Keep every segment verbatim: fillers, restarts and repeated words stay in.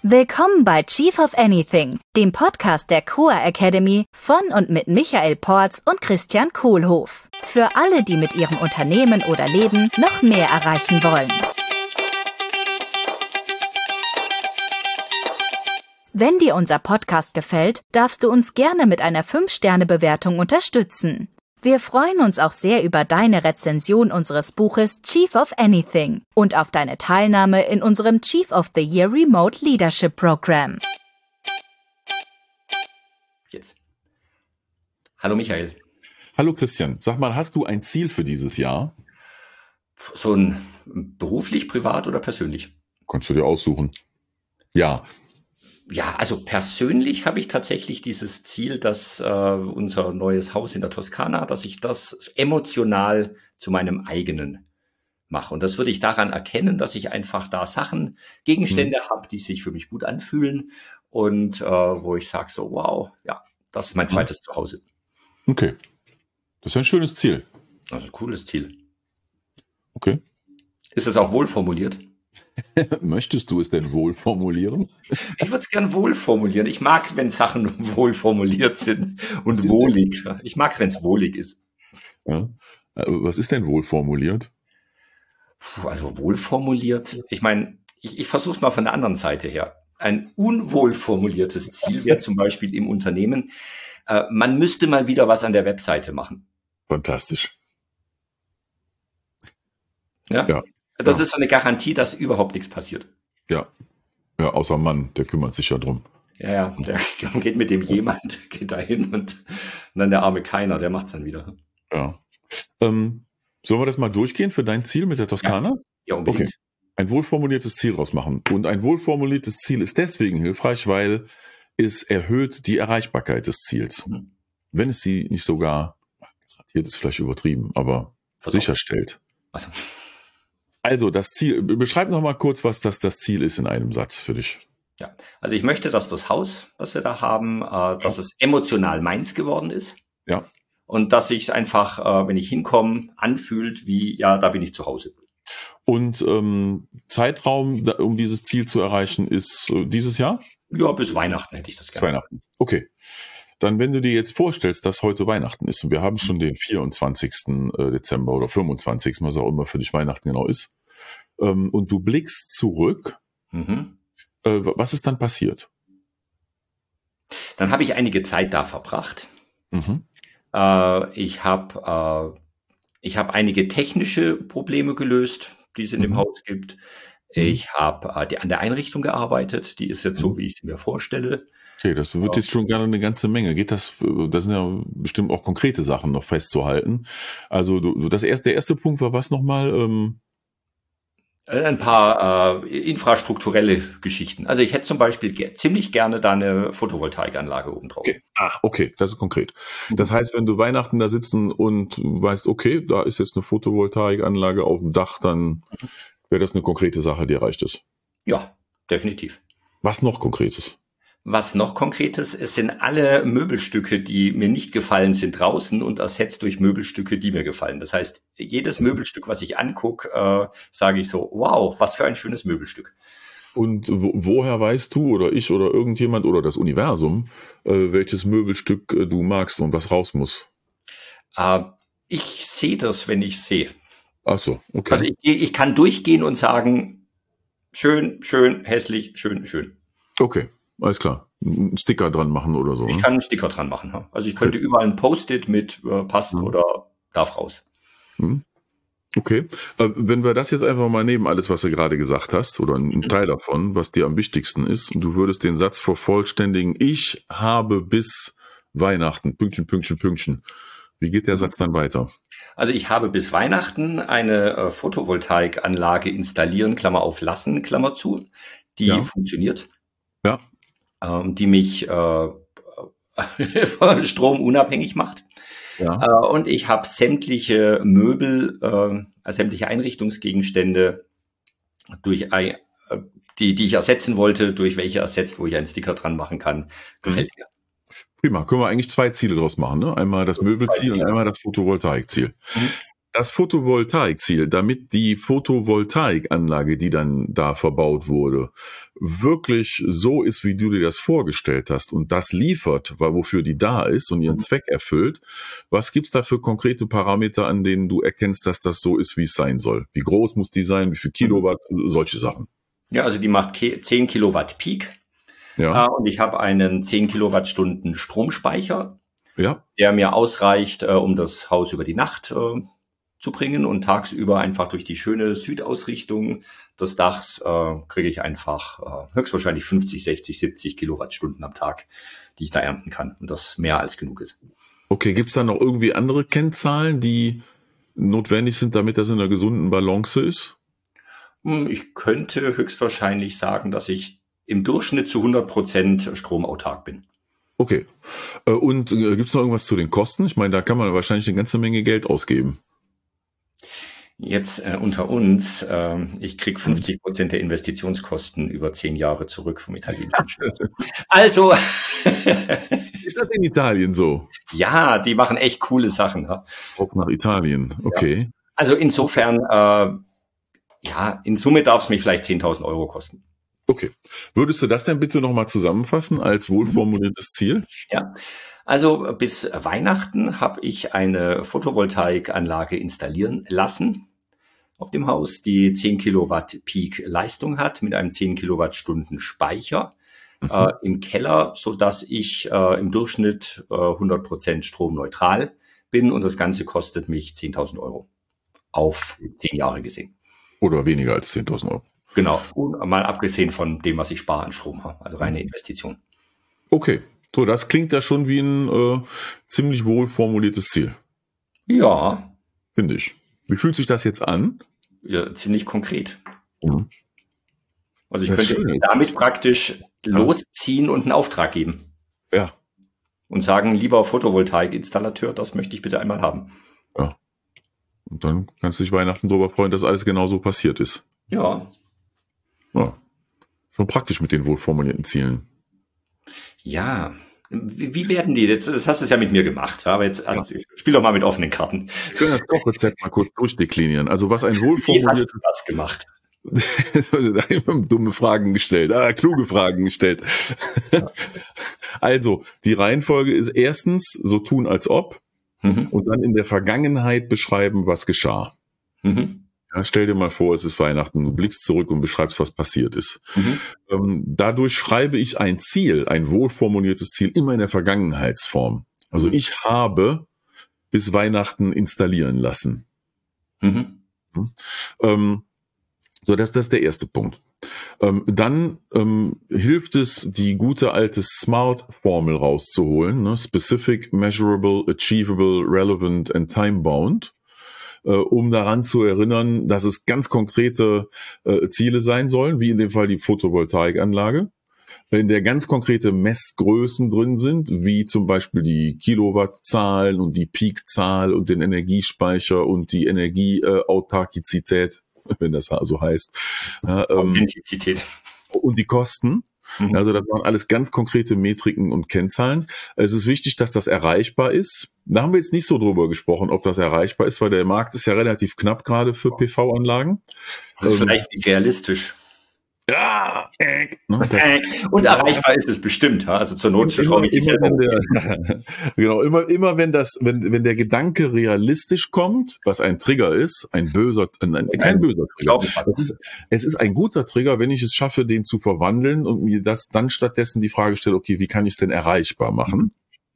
Willkommen bei Chief of Anything, dem Podcast der C O A Academy von und mit Michael Porz und Christian Kohlhoff. Für alle, die mit ihrem Unternehmen oder Leben noch mehr erreichen wollen. Wenn dir unser Podcast gefällt, darfst du uns gerne mit einer fünf Sterne Bewertung unterstützen. Wir freuen uns auch sehr über deine Rezension unseres Buches Chief of Anything und auf deine Teilnahme in unserem Chief of the Year Remote Leadership Program. Jetzt. Hallo Michael. Hallo Christian. Sag mal, hast du ein Ziel für dieses Jahr? So ein beruflich, privat oder persönlich? Kannst du dir aussuchen. Ja. Ja, also persönlich habe ich tatsächlich dieses Ziel, dass äh, unser neues Haus in der Toskana, dass ich das emotional zu meinem eigenen mache. Und das würde ich daran erkennen, dass ich einfach da Sachen, Gegenstände hm. habe, die sich für mich gut anfühlen und äh, wo ich sage so, wow, ja, das ist mein zweites hm. Zuhause. Okay, das ist ein schönes Ziel. Das ist ein cooles Ziel. Okay. Ist es auch wohl formuliert? Möchtest du es denn wohl formulieren? Ich würde es gern wohl formulieren. Ich mag, wenn Sachen wohl formuliert sind und wohlig. Denn? Ich mag es, wenn es wohlig ist. Ja. Was ist denn wohl formuliert? Puh, also wohl formuliert. Ich meine, ich, ich versuche es mal von der anderen Seite her. Ein unwohl formuliertes Ziel wäre zum Beispiel im Unternehmen, äh, man müsste mal wieder was an der Webseite machen. Fantastisch. Ja. ja. Das ja. ist so eine Garantie, dass überhaupt nichts passiert. Ja, ja, außer Mann, der kümmert sich ja drum. Ja, ja, der geht mit dem jemand, geht da hin und, und dann der arme Keiner, der macht's dann wieder. Ja. Ähm, sollen wir das mal durchgehen für dein Ziel mit der Toskana? Ja, ja unbedingt. Okay. Ein wohlformuliertes Ziel rausmachen. Und ein wohlformuliertes Ziel ist deswegen hilfreich, weil es erhöht die Erreichbarkeit des Ziels. Mhm. Wenn es sie nicht sogar, garantiert ist vielleicht übertrieben, aber Versorgung. sicherstellt. Also. Also das Ziel, beschreib noch mal kurz, was das, das Ziel ist in einem Satz für dich. Ja, also ich möchte, dass das Haus, was wir da haben, äh, dass ja. es emotional meins geworden ist. Ja. Und dass sich es einfach, äh, wenn ich hinkomme, anfühlt wie, ja, da bin ich zu Hause. Und ähm, Zeitraum, um dieses Ziel zu erreichen, ist äh, dieses Jahr? Ja, bis Weihnachten hätte ich das gerne. Bis Weihnachten, okay. Dann, wenn du dir jetzt vorstellst, dass heute Weihnachten ist und wir haben schon den vierundzwanzigsten Dezember oder fünfundzwanzigsten was auch immer für dich Weihnachten genau ist, ähm, und du blickst zurück, mhm. äh, was ist dann passiert? Dann habe ich einige Zeit da verbracht. Mhm. Äh, ich habe äh, ich habe einige technische Probleme gelöst, die es in mhm. dem Haus gibt. Ich habe äh, an der Einrichtung gearbeitet, die ist jetzt so, wie ich sie mir vorstelle. Okay, das wird jetzt schon gerne eine ganze Menge. Geht das, das sind ja bestimmt auch konkrete Sachen noch festzuhalten. Also du, das erste, der erste Punkt war was nochmal? Ähm Ein paar äh, infrastrukturelle Geschichten. Also ich hätte zum Beispiel ge- ziemlich gerne da eine Photovoltaikanlage oben drauf. Okay. Ah, okay, das ist konkret. Das heißt, wenn du Weihnachten da sitzen und weißt, okay, da ist jetzt eine Photovoltaikanlage auf dem Dach, dann wäre das eine konkrete Sache, die erreicht ist. Ja, definitiv. Was noch Konkretes? Was noch Konkretes, es sind alle Möbelstücke, die mir nicht gefallen, sind draußen und ersetzt durch Möbelstücke, die mir gefallen. Das heißt, jedes Möbelstück, was ich angucke, äh, sage ich so, wow, was für ein schönes Möbelstück. Und wo, woher weißt du oder ich oder irgendjemand oder das Universum, äh, welches Möbelstück äh, du magst und was raus muss? Äh, ich sehe das, wenn ich sehe. Ach so, okay. Also ich, ich kann durchgehen und sagen, schön, schön, hässlich, schön, schön. Okay. Alles klar. Einen Sticker dran machen oder so. Ich ne? kann einen Sticker dran machen. Ja. Also ich könnte okay. überall ein Post-it mit äh, passen mhm. oder darf raus. Okay. Äh, wenn wir das jetzt einfach mal nehmen, alles, was du gerade gesagt hast, oder ein mhm. Teil davon, was dir am wichtigsten ist, und du würdest den Satz vervollständigen, ich habe bis Weihnachten, Pünktchen, Pünktchen, Pünktchen. Wie geht der mhm. Satz dann weiter? Also ich habe bis Weihnachten eine äh, Photovoltaikanlage installieren, Klammer auf lassen, Klammer zu, die ja. funktioniert. Ja. die mich äh, von Strom unabhängig macht. Ja. Äh, und ich habe sämtliche Möbel, äh, sämtliche Einrichtungsgegenstände, durch äh, die, die ich ersetzen wollte, durch welche ersetzt, wo ich einen Sticker dran machen kann, gefällt mir. Prima, können wir eigentlich zwei Ziele draus machen, ne? Einmal das Möbelziel und einmal das Photovoltaikziel. Mhm. das Photovoltaikziel, damit die Photovoltaikanlage, die dann da verbaut wurde, wirklich so ist, wie du dir das vorgestellt hast und das liefert, weil wofür die da ist und ihren Zweck erfüllt, was gibt's da für konkrete Parameter, an denen du erkennst, dass das so ist, wie es sein soll? Wie groß muss die sein? Wie viel Kilowatt? Solche Sachen. Ja, also die macht zehn Kilowatt Peak. Ja. Und ich habe einen zehn Kilowattstunden Stromspeicher, ja, der mir ausreicht, äh, um das Haus über die Nacht äh, zu bringen, und tagsüber einfach durch die schöne Südausrichtung des Dachs äh, kriege ich einfach äh, höchstwahrscheinlich fünfzig, sechzig, siebzig Kilowattstunden am Tag, die ich da ernten kann, und das mehr als genug ist. Okay, gibt's da noch irgendwie andere Kennzahlen, die notwendig sind, damit das in einer gesunden Balance ist? Ich könnte höchstwahrscheinlich sagen, dass ich im Durchschnitt zu hundert Prozent stromautark bin. Okay. Und gibt's noch irgendwas zu den Kosten? Ich meine, da kann man wahrscheinlich eine ganze Menge Geld ausgeben. Jetzt äh, unter uns, äh, ich krieg fünfzig Prozent der Investitionskosten über zehn Jahre zurück vom italienischen Staat. Also. Ist das in Italien so? Ja, die machen echt coole Sachen. Ja? Auch nach Italien, okay. Ja. Also insofern, äh, ja, in Summe darf es mich vielleicht zehntausend Euro kosten. Okay. Würdest du das denn bitte nochmal zusammenfassen als wohlformuliertes Ziel? Ja. Also bis Weihnachten habe ich eine Photovoltaikanlage installieren lassen auf dem Haus, die zehn Kilowatt Peak Leistung hat mit einem zehn Kilowattstunden Speicher mhm. äh, im Keller, so dass ich äh, im Durchschnitt äh, hundert Prozent stromneutral bin, und das Ganze kostet mich zehntausend Euro auf zehn Jahre gesehen. Oder weniger als zehntausend Euro. Genau, und mal abgesehen von dem, was ich spare an Strom habe, also reine Investition. Okay. So, das klingt ja schon wie ein äh, ziemlich wohl formuliertes Ziel. Ja. Finde ich. Wie fühlt sich das jetzt an? Ja, ziemlich konkret. Mhm. Also ich das könnte damit praktisch ja. losziehen und einen Auftrag geben. Ja. Und sagen, lieber Photovoltaikinstallateur, das möchte ich bitte einmal haben. Ja. Und dann kannst du dich Weihnachten darüber freuen, dass alles genau so passiert ist. Ja. Ja. Schon praktisch mit den wohlformulierten Zielen. Ja, wie, wie werden die jetzt? Das hast du es ja mit mir gemacht, aber jetzt ja. spiel doch mal mit offenen Karten. Wir können das Kochrezept mal kurz durchdeklinieren. Also was ein wohlformuliertes... Wie hast du das gemacht? Da haben dumme Fragen gestellt, ah, kluge Fragen gestellt. Ja. Also, die Reihenfolge ist erstens so tun als ob mhm. und dann in der Vergangenheit beschreiben, was geschah. Mhm. Ja, stell dir mal vor, es ist Weihnachten, du blickst zurück und beschreibst, was passiert ist. Mhm. Ähm, dadurch schreibe ich ein Ziel, ein wohlformuliertes Ziel, immer in der Vergangenheitsform. Also mhm. ich habe bis Weihnachten installieren lassen. Mhm. Ähm, so, das, das ist der erste Punkt. Ähm, dann ähm, hilft es, die gute alte SMART-Formel rauszuholen, ne? Specific, Measurable, Achievable, Relevant and Time-Bound. Um daran zu erinnern, dass es ganz konkrete äh, Ziele sein sollen, wie in dem Fall die Photovoltaikanlage, in der ganz konkrete Messgrößen drin sind, wie zum Beispiel die Kilowattzahlen und die Peakzahl und den Energiespeicher und die Energieautarkizität, wenn das so heißt. Ja, ähm, Authentizität. Und die Kosten. Mhm. Also das waren alles ganz konkrete Metriken und Kennzahlen. Es ist wichtig, dass das erreichbar ist. Da haben wir jetzt nicht so drüber gesprochen, ob das erreichbar ist, weil der Markt ist ja relativ knapp gerade für P V-Anlagen. Das ist ähm, vielleicht nicht realistisch. Ja, äh, ne, das, und erreichbar ist es bestimmt. Also zur Not schraube ich immer, immer der, genau, immer, immer wenn das, wenn, wenn der Gedanke realistisch kommt, was ein Trigger ist, ein böser, ein, kein böser Trigger. Es ist, es ist ein guter Trigger, wenn ich es schaffe, den zu verwandeln und mir das dann stattdessen die Frage stelle, okay, wie kann ich es denn erreichbar machen?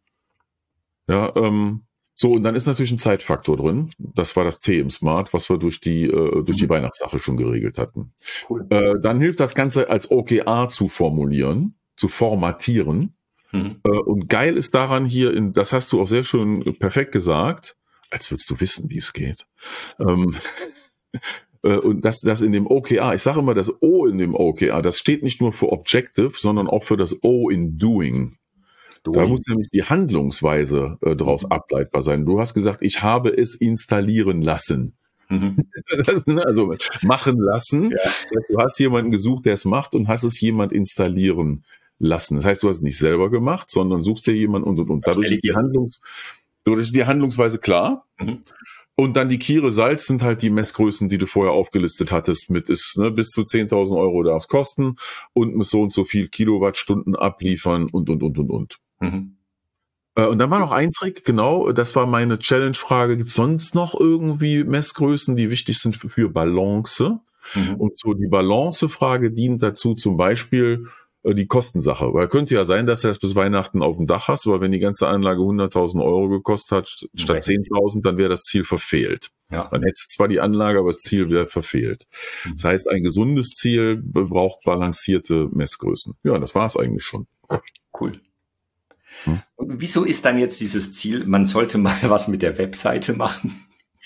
Ja, ähm, so, und dann ist natürlich ein Zeitfaktor drin. Das war das T im Smart, was wir durch die äh, durch die mhm. Weihnachtssache schon geregelt hatten. Cool. Äh, dann hilft das Ganze als O K R zu formulieren, zu formatieren. Mhm. Äh, und geil ist daran hier, in, das hast du auch sehr schön perfekt gesagt, als würdest du wissen, wie es geht. Ähm, äh, und das, das in dem O K R, ich sage immer, das O in dem O K R, das steht nicht nur für Objective, sondern auch für das O in Doing. Da muss nämlich die Handlungsweise äh, daraus ableitbar sein. Du hast gesagt, ich habe es installieren lassen. Mhm. Das, also machen lassen. Ja. Du hast jemanden gesucht, der es macht, und hast es jemand installieren lassen. Das heißt, du hast es nicht selber gemacht, sondern suchst dir jemanden und und und. Dadurch ist die Handlungs, dadurch ist die Handlungsweise klar. Mhm. Und dann die Kire Salz sind halt die Messgrößen, die du vorher aufgelistet hattest, mit ist, ne, bis zu zehntausend Euro darf es kosten und muss so und so viel Kilowattstunden abliefern und, und, und, und, und. Mhm. Äh, und dann war noch ein Trick, genau, das war meine Challenge-Frage, gibt es sonst noch irgendwie Messgrößen, die wichtig sind für, für Balance? Mhm. Und so die Balance-Frage dient dazu zum Beispiel, die Kostensache. Weil könnte ja sein, dass du das bis Weihnachten auf dem Dach hast, aber wenn die ganze Anlage hunderttausend Euro gekostet hat, statt zehntausend, dann wäre das Ziel verfehlt. Ja. Dann hättest du zwar die Anlage, aber das Ziel wäre verfehlt. Mhm. Das heißt, ein gesundes Ziel braucht balancierte Messgrößen. Ja, das war es eigentlich schon. Cool. Hm? Und wieso ist dann jetzt dieses Ziel, man sollte mal was mit der Webseite machen?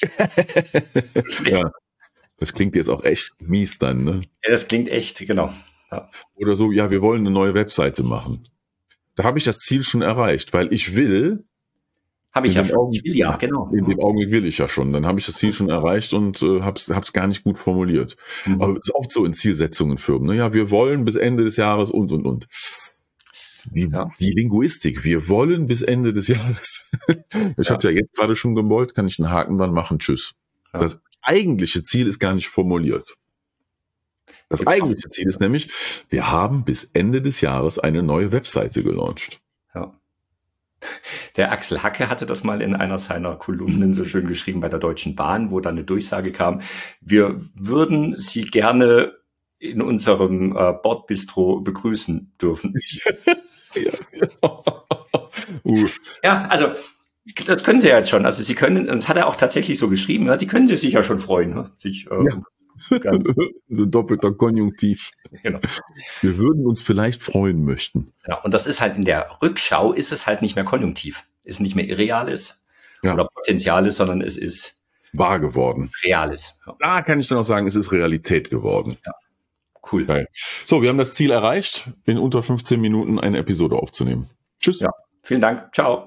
Ja, das klingt jetzt auch echt mies dann, ne? Ja, das klingt echt, genau. Ja. Oder so, ja, wir wollen eine neue Webseite machen. Da habe ich das Ziel schon erreicht, weil ich will. Habe ich ja schon. Ich will ja, genau. In dem Augenblick will ich ja schon. Dann habe ich das Ziel schon erreicht und äh, habe es gar nicht gut formuliert. Mhm. Aber es ist oft so in Zielsetzungen Firmen. Ne? Ja, wir wollen bis Ende des Jahres und, und, und. Die, ja. die Linguistik. Wir wollen bis Ende des Jahres. Ich ja. habe ja jetzt gerade schon gewollt, kann ich einen Haken dran machen. Tschüss. Ja. Das eigentliche Ziel ist gar nicht formuliert. Das eigentliche Ziel ist nämlich, wir haben bis Ende des Jahres eine neue Webseite gelauncht. Ja. Der Axel Hacke hatte das mal in einer seiner Kolumnen so schön geschrieben bei der Deutschen Bahn, wo dann eine Durchsage kam, wir würden Sie gerne in unserem äh, Bordbistro begrüßen dürfen. ja, ja. uh. ja, also das können Sie ja jetzt schon. Also Sie können, das hat er auch tatsächlich so geschrieben, ja, die können Sie sich ja schon freuen, ne? sich ähm, ja. So doppelter Konjunktiv. Genau. Wir würden uns vielleicht freuen möchten. Ja, und das ist halt in der Rückschau, ist es halt nicht mehr konjunktiv. Ist nicht mehr Irreales ja. oder Potenziales, sondern es ist wahr geworden. Reales. Ja. Da kann ich dann auch sagen, es ist Realität geworden. Ja. Cool. Geil. So, wir haben das Ziel erreicht, in unter fünfzehn Minuten eine Episode aufzunehmen. Tschüss. Ja. Vielen Dank. Ciao.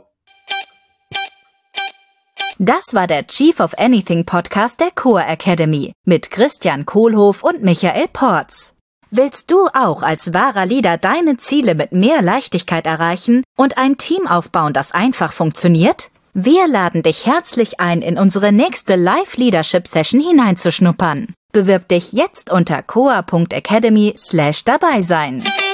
Das war der Chief of Anything Podcast der Core Academy mit Christian Kohlhoff und Michael Porz. Willst du auch als wahrer Leader deine Ziele mit mehr Leichtigkeit erreichen und ein Team aufbauen, das einfach funktioniert? Wir laden dich herzlich ein, in unsere nächste Live-Leadership-Session hineinzuschnuppern. Bewirb dich jetzt unter coa punkt academy slash dabei sein.